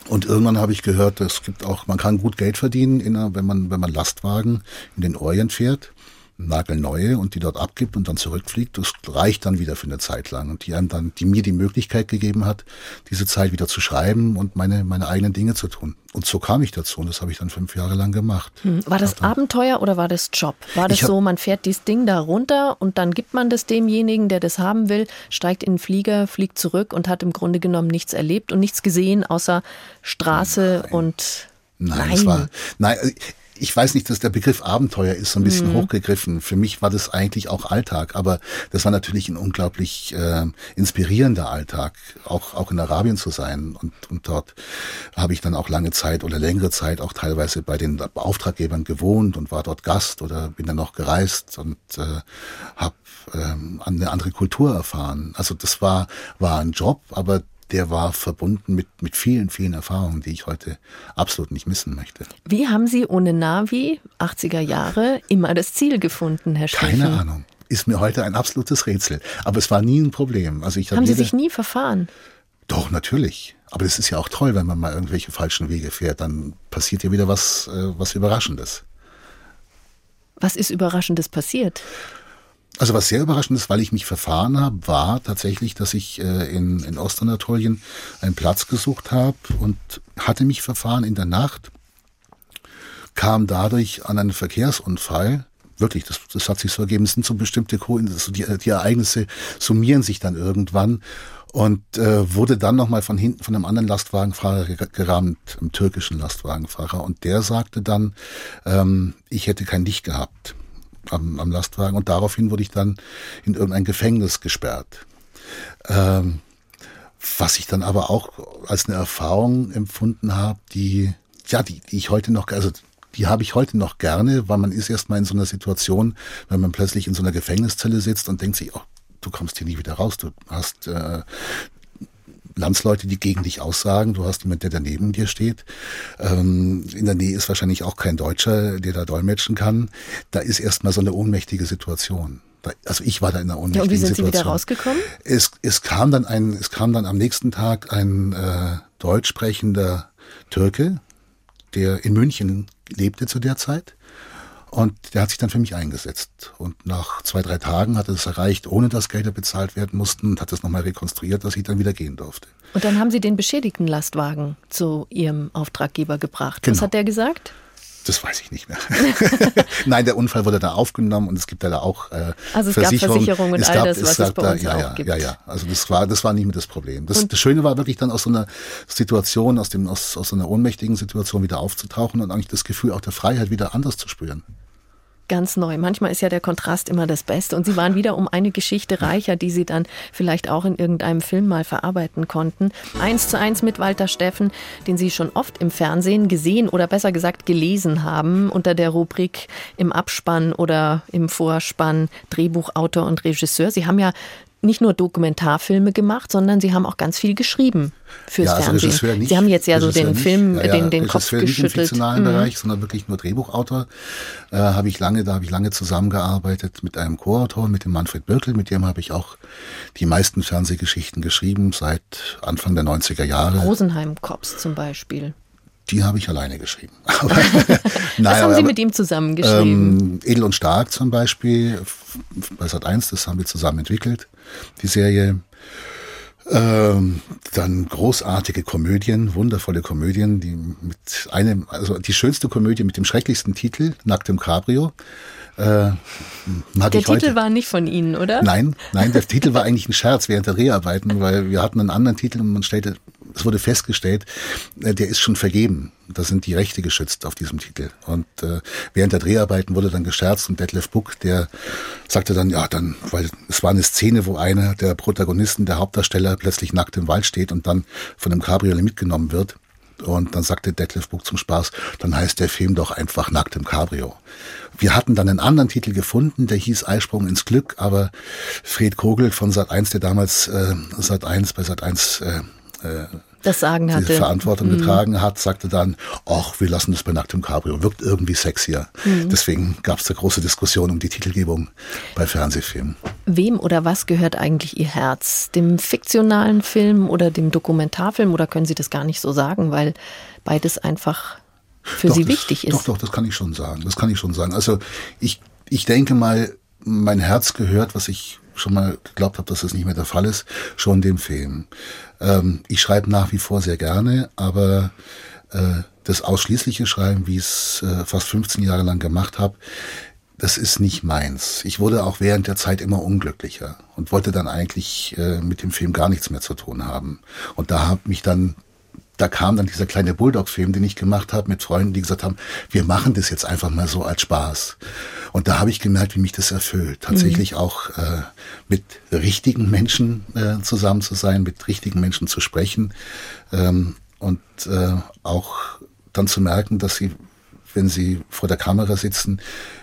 Und irgendwann habe ich gehört, es gibt auch, man kann gut Geld verdienen, in einer, wenn man wenn man Lastwagen in den Orient fährt, nagelneue, und die dort abgibt und dann zurückfliegt. Das reicht dann wieder für eine Zeit lang. Und die einem dann, die mir die Möglichkeit gegeben hat, diese Zeit wieder zu schreiben und meine meine eigenen Dinge zu tun. Und so kam ich dazu, und das habe ich dann fünf Jahre lang gemacht. Hm. War das dann Abenteuer oder war das Job? War das hab, so, man fährt dieses Ding da runter und dann gibt man das demjenigen, der das haben will, steigt in den Flieger, fliegt zurück und hat im Grunde genommen nichts erlebt und nichts gesehen, außer Straße nein. und Nein, nein. Es war, nein, ich weiß nicht, dass der Begriff Abenteuer ist so ein bisschen mhm. hochgegriffen. Für mich war das eigentlich auch Alltag, aber das war natürlich ein unglaublich äh, inspirierender Alltag, auch auch in Arabien zu sein. Und, und dort habe ich dann auch lange Zeit oder längere Zeit auch teilweise bei den Auftraggebern gewohnt und war dort Gast oder bin dann noch gereist und äh, habe äh, eine andere Kultur erfahren. Also das war war ein Job, aber der war verbunden mit, mit vielen, vielen Erfahrungen, die ich heute absolut nicht missen möchte. Wie haben Sie ohne Navi, achtziger Jahre, immer das Ziel gefunden, Herr Steffen? Keine Ahnung. Ist mir heute ein absolutes Rätsel. Aber es war nie ein Problem. Also ich hab haben Sie jede... sich nie verfahren? Doch, natürlich. Aber das ist ja auch toll, wenn man mal irgendwelche falschen Wege fährt. Dann passiert ja wieder was, was Überraschendes. Was ist Überraschendes passiert? Also was sehr überraschend ist, weil ich mich verfahren habe, war tatsächlich, dass ich äh, in, in Ostanatolien einen Platz gesucht habe und hatte mich verfahren in der Nacht, kam dadurch an einen Verkehrsunfall. Wirklich, das, das hat sich so ergeben. Es sind so bestimmte so die, die Ereignisse summieren sich dann irgendwann und äh, wurde dann nochmal von hinten von einem anderen Lastwagenfahrer gerammt, einem türkischen Lastwagenfahrer. Und der sagte dann, ähm, ich hätte kein Licht gehabt. Am, am Lastwagen, und daraufhin wurde ich dann in irgendein Gefängnis gesperrt. Ähm, was ich dann aber auch als eine Erfahrung empfunden habe, die, ja, die, die ich heute noch, also die habe ich heute noch gerne, weil man ist erstmal in so einer Situation, wenn man plötzlich in so einer Gefängniszelle sitzt und denkt sich, oh, du kommst hier nie wieder raus, du hast äh, Landsleute, die gegen dich aussagen, du hast jemanden, der daneben dir steht. Ähm, in der Nähe ist wahrscheinlich auch kein Deutscher, der da dolmetschen kann. Da ist erstmal so eine ohnmächtige Situation. Da, also ich war da in einer ohnmächtigen Situation. Ja, und wie sind Situation. Sie wieder rausgekommen? Es, es kam dann ein, es kam dann am nächsten Tag ein äh, deutsch sprechender Türke, der in München lebte zu der Zeit. Und der hat sich dann für mich eingesetzt. Und nach zwei, drei Tagen hat er es erreicht, ohne dass Gelder bezahlt werden mussten, und hat es nochmal rekonstruiert, dass ich dann wieder gehen durfte. Und dann haben Sie den beschädigten Lastwagen zu Ihrem Auftraggeber gebracht. Genau. Was hat der gesagt? Das weiß ich nicht mehr. Nein, der Unfall wurde da aufgenommen und es gibt da auch äh, Also es Versicherung. gab Versicherung und es all gab, das, es was es bei da, uns ja, auch ja, gibt. Ja, ja, also das war, das war nicht mehr das Problem. Das, das Schöne war wirklich dann aus so einer Situation, aus, dem, aus, aus so einer ohnmächtigen Situation wieder aufzutauchen und eigentlich das Gefühl auch der Freiheit wieder anders zu spüren. Ganz neu. Manchmal ist ja der Kontrast immer das Beste. Und Sie waren wieder um eine Geschichte reicher, die Sie dann vielleicht auch in irgendeinem Film mal verarbeiten konnten. Eins zu eins mit Walter Steffen, den Sie schon oft im Fernsehen gesehen oder besser gesagt gelesen haben, unter der Rubrik im Abspann oder im Vorspann Drehbuchautor und Regisseur. Sie haben ja nicht nur Dokumentarfilme gemacht, sondern Sie haben auch ganz viel geschrieben fürs ja, also Fernsehen. Regisseur nicht, Sie haben jetzt ja Regisseur so den nicht. Film, ja, ja, den, den Kopf geschüttelt. Nicht im fiktionalen mhm. Bereich, sondern wirklich nur Drehbuchautor. Äh, habe ich lange, da habe ich lange zusammengearbeitet mit einem Co-Autor, mit dem Manfred Birkel, mit dem habe ich auch die meisten Fernsehgeschichten geschrieben seit Anfang der neunziger Jahre. Rosenheim-Cops zum Beispiel. Die habe ich alleine geschrieben. Aber, nein, Was haben aber, Sie mit ihm zusammen geschrieben? Ähm, Edel und Stark zum Beispiel, bei Sat eins, das haben wir zusammen entwickelt, die Serie. Ähm, dann großartige Komödien, wundervolle Komödien, die mit einem, also die schönste Komödie mit dem schrecklichsten Titel, Nackt im Cabrio. Äh, der Titel heute. war nicht von Ihnen, oder? Nein, nein, der Titel war eigentlich ein Scherz während der Dreharbeiten, weil wir hatten einen anderen Titel und man stellte, es wurde festgestellt, äh, der ist schon vergeben. Da sind die Rechte geschützt auf diesem Titel. Und äh, während der Dreharbeiten wurde dann gescherzt und Detlef Buck, der sagte dann, ja, dann, weil es war eine Szene, wo einer der Protagonisten, der Hauptdarsteller, plötzlich nackt im Wald steht und dann von einem Cabriolet mitgenommen wird. Und dann sagte Detlef Buck zum Spaß, dann heißt der Film doch einfach Nackt im Cabrio. Wir hatten dann einen anderen Titel gefunden, der hieß Eisprung ins Glück, aber Fred Kogel von Sat eins, der damals äh, Sat eins bei Sat eins äh, äh, das Sagen hatte. die Verantwortung mhm. getragen hat, sagte dann, ach, wir lassen das bei Nacktem Cabrio, wirkt irgendwie sexier. Mhm. Deswegen gab es da große Diskussion um die Titelgebung bei Fernsehfilmen. Wem oder was gehört eigentlich Ihr Herz? Dem fiktionalen Film oder dem Dokumentarfilm? Oder können Sie das gar nicht so sagen, weil beides einfach für doch, Sie das, wichtig ist? Doch, doch, das kann ich schon sagen. Das kann ich schon sagen. Also ich, ich denke mal, mein Herz gehört, was ich schon mal geglaubt habe, dass das nicht mehr der Fall ist, schon dem Film. Ähm, ich schreibe nach wie vor sehr gerne, aber äh, das ausschließliche Schreiben, wie ich es äh, fast fünfzehn Jahre lang gemacht habe, das ist nicht meins. Ich wurde auch während der Zeit immer unglücklicher und wollte dann eigentlich äh, mit dem Film gar nichts mehr zu tun haben. Und da habe mich dann Da kam dann dieser kleine Bulldog-Film, den ich gemacht habe, mit Freunden, die gesagt haben, wir machen das jetzt einfach mal so als Spaß. Und da habe ich gemerkt, wie mich das erfüllt. Tatsächlich mhm. auch äh, mit richtigen Menschen äh, zusammen zu sein, mit richtigen Menschen zu sprechen ähm, und äh, auch dann zu merken, dass sie, wenn sie vor der Kamera sitzen,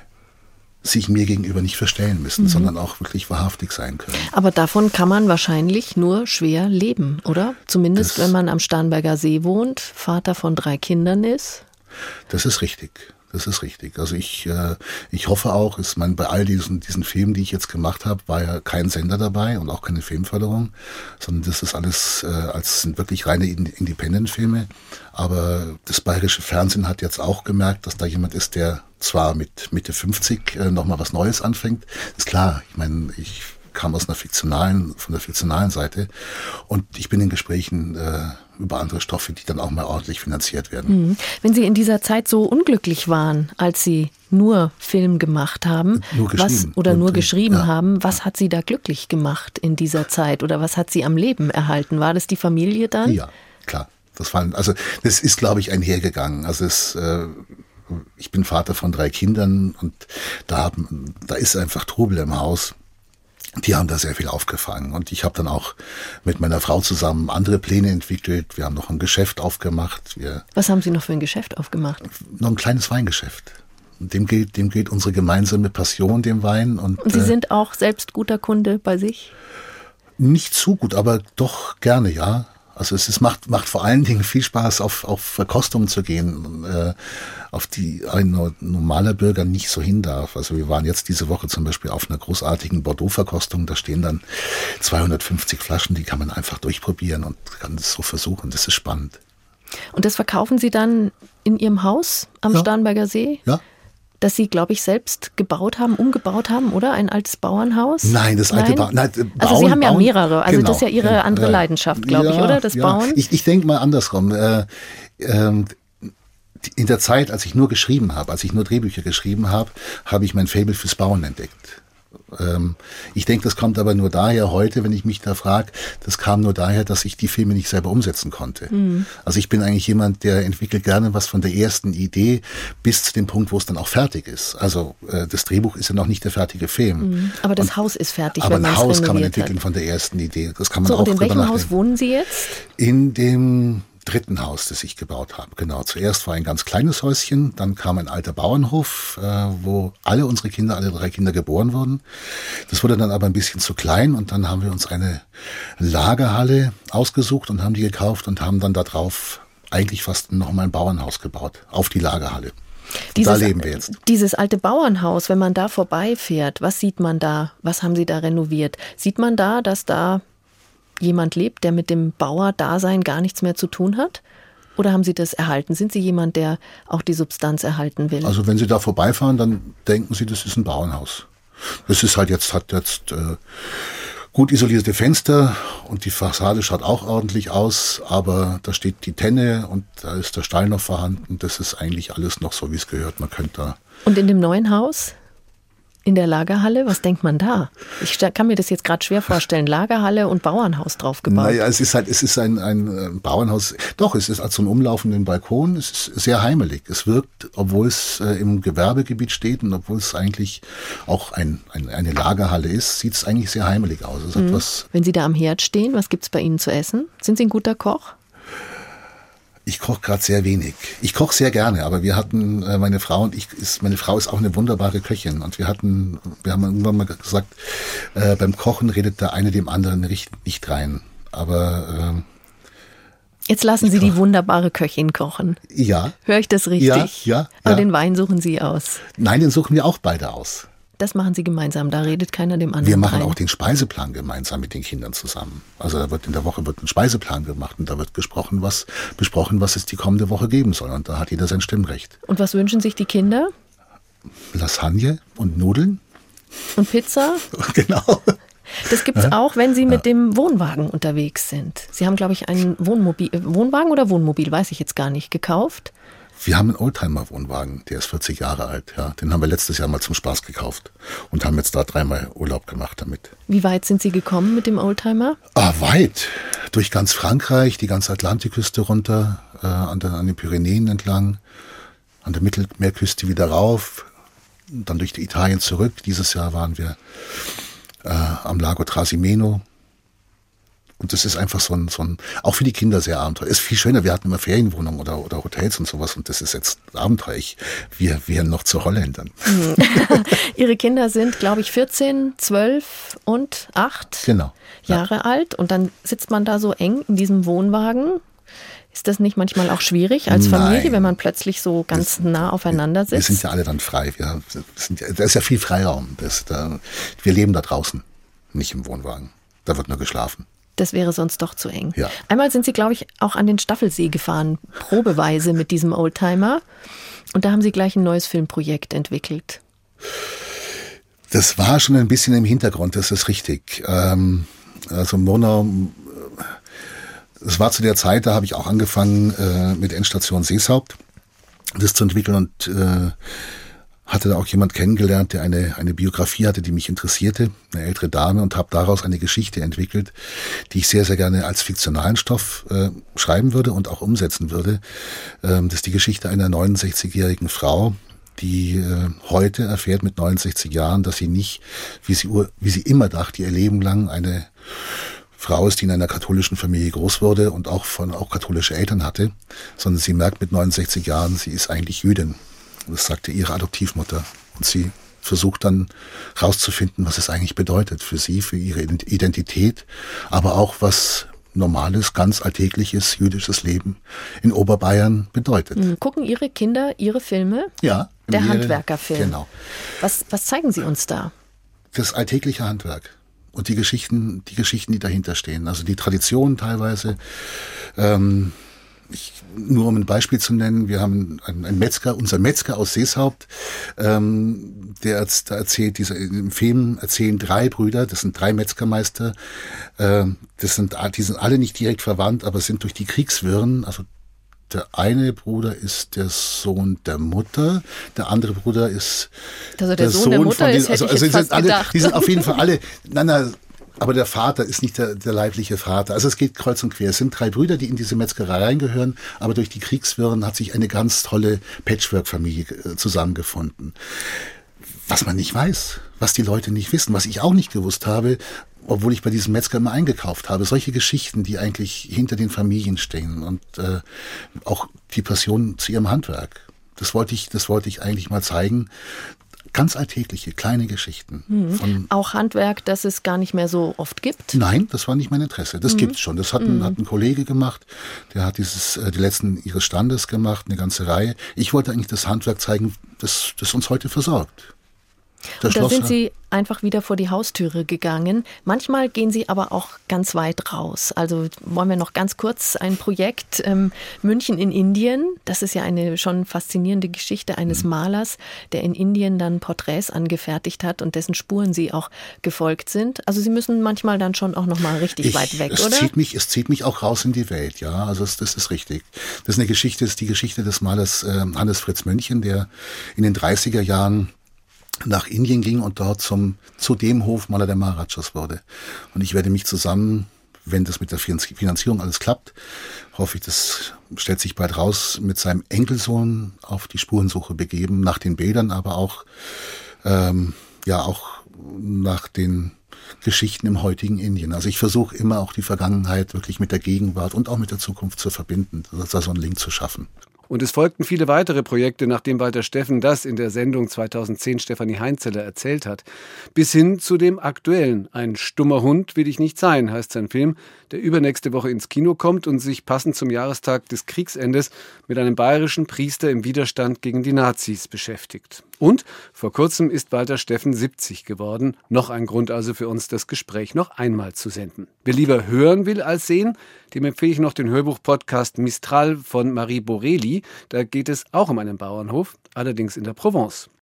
sich mir gegenüber nicht verstellen müssen, mhm. sondern auch wirklich wahrhaftig sein können. Aber davon kann man wahrscheinlich nur schwer leben, oder? Zumindest, das, wenn man am Starnberger See wohnt, Vater von drei Kindern ist. Das ist richtig. Das ist richtig. Also ich, äh, ich hoffe auch, ist man bei all diesen, diesen Filmen, die ich jetzt gemacht habe, war ja kein Sender dabei und auch keine Filmförderung, sondern das ist alles, äh, als sind wirklich reine Independent-Filme. Aber das bayerische Fernsehen hat jetzt auch gemerkt, dass da jemand ist, der zwar mit Mitte fünfzig äh, nochmal was Neues anfängt. Ist klar, ich meine, ich kam aus einer fiktionalen, von der fiktionalen Seite und ich bin in Gesprächen äh, über andere Stoffe, die dann auch mal ordentlich finanziert werden. Mhm. Wenn Sie in dieser Zeit so unglücklich waren, als Sie nur Film gemacht haben, nur geschrieben. Was, oder und, nur geschrieben ja. haben, was hat Sie da glücklich gemacht in dieser Zeit oder was hat Sie am Leben erhalten? War das die Familie dann? Ja, klar. Das war, also das ist, glaube ich, einhergegangen. Also es äh, ich bin Vater von drei Kindern und da, haben, da ist einfach Trubel im Haus. Die haben da sehr viel aufgefangen und ich habe dann auch mit meiner Frau zusammen andere Pläne entwickelt. Wir haben noch ein Geschäft aufgemacht. Wir Was haben Sie noch für ein Geschäft aufgemacht? Noch ein kleines Weingeschäft. Dem gilt, dem gilt unsere gemeinsame Passion, dem Wein. Und, und Sie äh, sind auch selbst guter Kunde bei sich? Nicht zu gut, aber doch gerne, ja. Also es ist, macht, macht vor allen Dingen viel Spaß, auf, auf Verkostungen zu gehen, äh, auf die ein normaler Bürger nicht so hin darf. Also wir waren jetzt diese Woche zum Beispiel auf einer großartigen Bordeaux-Verkostung. Da stehen dann zweihundertfünfzig Flaschen, die kann man einfach durchprobieren und kann das so versuchen. Das ist spannend. Und das verkaufen Sie dann in Ihrem Haus am ja. Starnberger See? Ja. Das Sie, glaube ich, selbst gebaut haben, umgebaut haben, oder? Ein altes Bauernhaus? Nein, das alte Bauernhaus. Ba Bauen, also Sie haben ja mehrere. Also genau, das ist ja Ihre ja, andere ja, Leidenschaft, glaube ja, ich, oder? Das ja. Bauen? Ich, ich denke mal andersrum. Äh, äh, in der Zeit, als ich nur geschrieben habe, als ich nur Drehbücher geschrieben habe, habe ich mein Faible fürs Bauen entdeckt. Ähm, ich denke, das kommt aber nur daher heute, wenn ich mich da frage, das kam nur daher, dass ich die Filme nicht selber umsetzen konnte. Mhm. Also ich bin eigentlich jemand, der entwickelt gerne was von der ersten Idee bis zu dem Punkt, wo es dann auch fertig ist. Also äh, das Drehbuch ist ja noch nicht der fertige Film. Mhm. Aber das und, Haus ist fertig, aber wenn man ein es Haus kann man entwickeln hat. von der ersten Idee. Das kann man so, auch und in welchem nachdenken. Haus wohnen Sie jetzt? In dem dritten Haus, das ich gebaut habe. Genau. Zuerst war ein ganz kleines Häuschen, dann kam ein alter Bauernhof, äh, wo alle unsere Kinder, alle drei Kinder geboren wurden. Das wurde dann aber ein bisschen zu klein und dann haben wir uns eine Lagerhalle ausgesucht und haben die gekauft und haben dann da drauf eigentlich fast nochmal ein Bauernhaus gebaut, auf die Lagerhalle. Dieses, da leben wir jetzt. Dieses alte Bauernhaus, wenn man da vorbeifährt, was sieht man da? Was haben Sie da renoviert? Sieht man da, dass da jemand lebt, der mit dem Bauerdasein gar nichts mehr zu tun hat? Oder haben Sie das erhalten? Sind Sie jemand, der auch die Substanz erhalten will? Also wenn Sie da vorbeifahren, dann denken Sie, das ist ein Bauernhaus. Das ist halt jetzt, hat jetzt äh, gut isolierte Fenster und die Fassade schaut auch ordentlich aus, aber da steht die Tenne und da ist der Stall noch vorhanden. Das ist eigentlich alles noch so, wie es gehört. Man könnte da. Und in dem neuen Haus? In der Lagerhalle, was denkt man da? Ich kann mir das jetzt gerade schwer vorstellen. Lagerhalle und Bauernhaus draufgebaut. Naja, es ist halt, es ist ein, ein Bauernhaus. Doch, es ist als so ein umlaufenden Balkon. Es ist sehr heimelig. Es wirkt, obwohl es äh, im Gewerbegebiet steht und obwohl es eigentlich auch ein, ein, eine Lagerhalle ist, sieht es eigentlich sehr heimelig aus. Es mhm. hat was. Wenn Sie da am Herd stehen, was gibt's bei Ihnen zu essen? Sind Sie ein guter Koch? Ich koche gerade sehr wenig. Ich koche sehr gerne, aber wir hatten, äh, meine Frau und ich, ist, meine Frau ist auch eine wunderbare Köchin und wir hatten, wir haben irgendwann mal gesagt, äh, beim Kochen redet der eine dem anderen nicht, nicht rein. Aber äh, Jetzt lassen Sie die wunderbare Köchin kochen. Ja. Höre ich das richtig? Ja, ja. Aber ja. den Wein suchen Sie aus. Nein, den suchen wir auch beide aus. Das machen Sie gemeinsam, da redet keiner dem anderen Wir machen rein. auch den Speiseplan gemeinsam mit den Kindern zusammen. Also da wird in der Woche wird ein Speiseplan gemacht und da wird gesprochen, was besprochen, was es die kommende Woche geben soll. Und da hat jeder sein Stimmrecht. Und was wünschen sich die Kinder? Lasagne und Nudeln. Und Pizza? Genau. Das gibt's auch, wenn Sie mit dem Wohnwagen unterwegs sind. Sie haben, glaube ich, einen Wohnmobil, Wohnwagen oder Wohnmobil, weiß ich jetzt gar nicht, gekauft. Wir haben einen Oldtimer-Wohnwagen, der ist vierzig Jahre alt. Ja. Den haben wir letztes Jahr mal zum Spaß gekauft und haben jetzt da dreimal Urlaub gemacht damit. Wie weit sind Sie gekommen mit dem Oldtimer? Ah, weit. Durch ganz Frankreich, die ganze Atlantikküste runter, äh, an, der, an den Pyrenäen entlang, an der Mittelmeerküste wieder rauf, dann durch Italien zurück. Dieses Jahr waren wir äh, am Lago Trasimeno. Und das ist einfach so ein, so ein, auch für die Kinder sehr abenteuerlich. Ist viel schöner, wir hatten immer Ferienwohnungen oder, oder Hotels und sowas und das ist jetzt abenteuerlich. Wir wären noch zu Holländern. Ihre Kinder sind, glaube ich, vierzehn, zwölf und acht Genau. Jahre Ja. alt und dann sitzt man da so eng in diesem Wohnwagen. Ist das nicht manchmal auch schwierig als Familie, Nein. wenn man plötzlich so ganz Wir- nah aufeinander sitzt? Wir sind ja alle dann frei. Wir sind, ja- da ist ja viel Freiraum. Das, da, wir leben da draußen, nicht im Wohnwagen. Da wird nur geschlafen. Das wäre sonst doch zu eng. Ja. Einmal sind Sie, glaube ich, auch an den Staffelsee gefahren, probeweise mit diesem Oldtimer. Und da haben Sie gleich ein neues Filmprojekt entwickelt. Das war schon ein bisschen im Hintergrund, das ist richtig. Ähm, also Murnau, es war zu der Zeit, da habe ich auch angefangen äh, mit Endstation Seeshaupt, das zu entwickeln und äh, hatte da auch jemand kennengelernt, der eine eine Biografie hatte, die mich interessierte, eine ältere Dame, und habe daraus eine Geschichte entwickelt, die ich sehr, sehr gerne als fiktionalen Stoff äh, schreiben würde und auch umsetzen würde. Ähm, das ist die Geschichte einer neunundsechzigjährigen Frau, die äh, heute erfährt mit neunundsechzig Jahren, dass sie nicht, wie sie, wie sie immer dachte, ihr Leben lang eine Frau ist, die in einer katholischen Familie groß wurde und auch von auch katholische Eltern hatte, sondern sie merkt mit neunundsechzig Jahren, sie ist eigentlich Jüdin. Das sagte ihre Adoptivmutter. Und sie versucht dann rauszufinden, was es eigentlich bedeutet für sie, für ihre Identität, aber auch was normales, ganz alltägliches jüdisches Leben in Oberbayern bedeutet. Gucken Ihre Kinder Ihre Filme? Ja. Der ihre, Handwerkerfilm. Genau. Was, was zeigen Sie uns da? Das alltägliche Handwerk und die Geschichten, die Geschichten, die dahinter stehen. Also die Traditionen teilweise. Ähm, Ich, nur um ein Beispiel zu nennen, wir haben einen, einen Metzger, unser Metzger aus Seeshaupt, ähm, der da erzählt, dieser, im Film erzählen drei Brüder, das sind drei Metzgermeister, äh, das sind, die sind alle nicht direkt verwandt, aber sind durch die Kriegswirren, also der eine Bruder ist der Sohn der Mutter, der andere Bruder ist Also der Sohn der Mutter den, ist, hätte also, ich also jetzt die fast sind alle, gedacht. die sind auf jeden Fall alle, nein, nein, aber der Vater ist nicht der, der leibliche Vater. Also es geht kreuz und quer. Es sind drei Brüder, die in diese Metzgerei reingehören, aber durch die Kriegswirren hat sich eine ganz tolle Patchwork-Familie äh, zusammengefunden. Was man nicht weiß, was die Leute nicht wissen, was ich auch nicht gewusst habe, obwohl ich bei diesem Metzger immer eingekauft habe. Solche Geschichten, die eigentlich hinter den Familien stehen und äh, auch die Passion zu ihrem Handwerk. Das wollte ich, das wollte ich eigentlich mal zeigen. Ganz alltägliche, kleine Geschichten. Mhm. Von auch Handwerk, das es gar nicht mehr so oft gibt? Nein, das war nicht mein Interesse. Das Mhm. gibt's schon. Das hat ein, Mhm. hat ein Kollege gemacht. Der hat dieses, äh, die letzten ihres Standes gemacht, eine ganze Reihe. Ich wollte eigentlich das Handwerk zeigen, das, das uns heute versorgt. Der Und da sind Schlosser- Sie einfach wieder vor die Haustüre gegangen. Manchmal gehen Sie aber auch ganz weit raus. Also wollen wir noch ganz kurz ein Projekt ähm, München in Indien. Das ist ja eine schon faszinierende Geschichte eines Malers, der in Indien dann Porträts angefertigt hat und dessen Spuren Sie auch gefolgt sind. Also Sie müssen manchmal dann schon auch noch mal richtig Ich, weit weg, es oder? Zieht mich, es zieht mich auch raus in die Welt, ja. Also es, das ist richtig. Das ist eine Geschichte, das ist die Geschichte des Malers äh, Hannes Fritz München, der in den dreißiger Jahren nach Indien ging und dort zum zu dem Hofmaler der Maharajas wurde. Und ich werde mich zusammen, wenn das mit der Finanzierung alles klappt, hoffe ich, das stellt sich bald raus, mit seinem Enkelsohn auf die Spurensuche begeben, nach den Bildern, aber auch ähm, ja auch nach den Geschichten im heutigen Indien. Also ich versuche immer auch die Vergangenheit wirklich mit der Gegenwart und auch mit der Zukunft zu verbinden, da so einen Link zu schaffen. Und es folgten viele weitere Projekte, nachdem Walter Steffen das in der Sendung zweitausendzehn Stefanie Heinzeller erzählt hat. Bis hin zu dem aktuellen Ein stummer Hund will ich nicht sein, heißt sein Film, der übernächste Woche ins Kino kommt und sich passend zum Jahrestag des Kriegsendes mit einem bayerischen Priester im Widerstand gegen die Nazis beschäftigt. Und vor kurzem ist Walter Steffen siebzig geworden. Noch ein Grund also für uns, das Gespräch noch einmal zu senden. Wer lieber hören will als sehen, dem empfehle ich noch den Hörbuch-Podcast Mistral von Marie Borelli. Da geht es auch um einen Bauernhof, allerdings in der Provence.